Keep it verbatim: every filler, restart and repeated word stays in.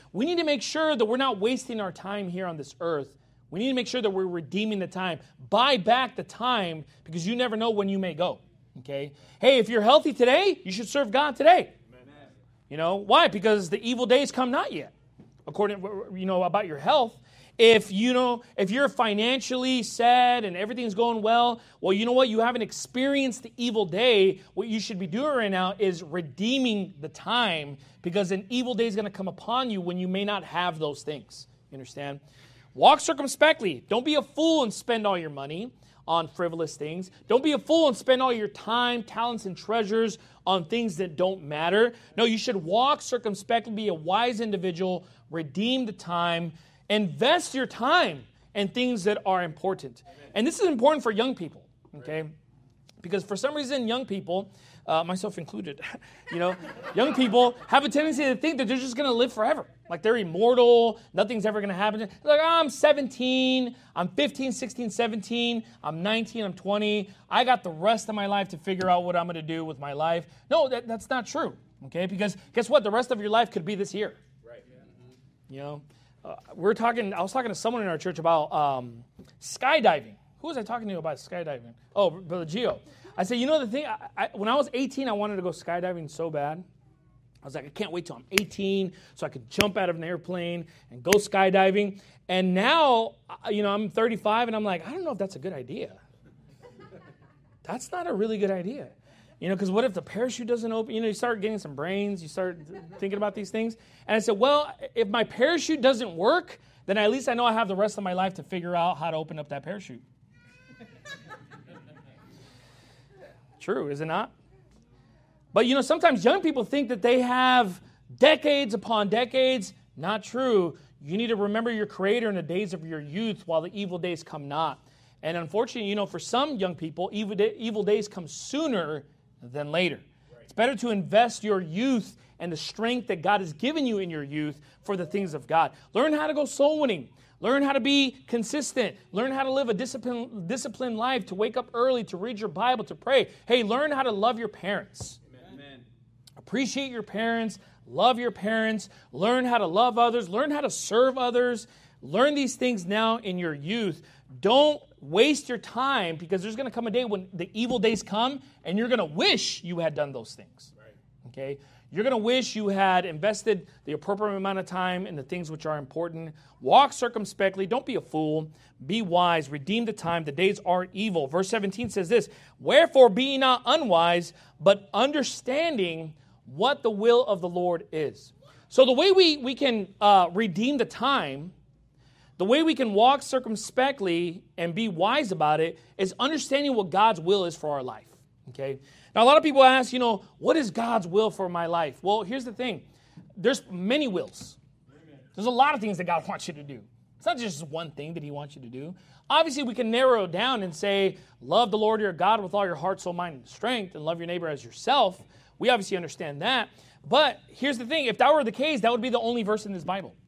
we need to make sure that we're not wasting our time here on this earth. We need to make sure that we're redeeming the time. Buy back the time because you never know when you may go. Okay? Hey, if you're healthy today, you should serve God today. Amen. You know, why? Because the evil days come not yet. According, you know, about your health. If you know, if you're financially sad and everything's going well, well, you know what? You haven't experienced the evil day. What you should be doing right now is redeeming the time because an evil day is going to come upon you when you may not have those things. You understand? Walk circumspectly. Don't be a fool and spend all your money on frivolous things. Don't be a fool and spend all your time, talents, and treasures on things that don't matter. No, you should walk circumspectly, be a wise individual, redeem the time, invest your time in things that are important. And this is important for young people, okay? Because for some reason, young people, uh, myself included, you know, young people have a tendency to think that they're just going to live forever. Like they're immortal, nothing's ever going to happen. They're like, oh, I'm seventeen, I'm fifteen, sixteen, seventeen, I'm nineteen, I'm twenty. I got the rest of my life to figure out what I'm going to do with my life. No, that, that's not true, okay? Because guess what? The rest of your life could be this year. Right. You know, uh, we're talking, I was talking to someone in our church about um, skydiving. Who was I talking to about skydiving? Oh, Brother Gio. I said, you know the thing, I, I, when I was eighteen, I wanted to go skydiving so bad. I was like, I can't wait till I'm eighteen so I could jump out of an airplane and go skydiving. And now, you know, I'm thirty-five and I'm like, I don't know if that's a good idea. That's not a really good idea. You know, because what if the parachute doesn't open? You know, you start getting some brains, you start thinking about these things. And I said, well, if my parachute doesn't work, then at least I know I have the rest of my life to figure out how to open up that parachute. True, is it not? But, you know, sometimes young people think that they have decades upon decades. Not true. You need to remember your Creator in the days of your youth while the evil days come not. And unfortunately, you know, for some young people, evil, day, evil days come sooner than later. Right. It's better to invest your youth and the strength that God has given you in your youth for the things of God. Learn how to go soul winning. Learn how to be consistent. Learn how to live a disciplined, disciplined life, to wake up early, to read your Bible, to pray. Hey, learn how to love your parents. Amen. Appreciate your parents. Love your parents. Learn how to love others. Learn how to serve others. Learn these things now in your youth. Don't waste your time because there's going to come a day when the evil days come and you're going to wish you had done those things. Right. Okay? You're going to wish you had invested the appropriate amount of time in the things which are important. Walk circumspectly. Don't be a fool. Be wise. Redeem the time. The days are evil. Verse seventeen says this, wherefore be ye not unwise, but understanding what the will of the Lord is. So the way we, we can uh, redeem the time, the way we can walk circumspectly and be wise about it is understanding what God's will is for our life. Okay? Now, a lot of people ask, you know, what is God's will for my life? Well, here's the thing. There's many wills. There's a lot of things that God wants you to do. It's not just one thing that He wants you to do. Obviously, we can narrow it down and say, love the Lord your God with all your heart, soul, mind, and strength, and love your neighbor as yourself. We obviously understand that. But here's the thing. If that were the case, that would be the only verse in this Bible.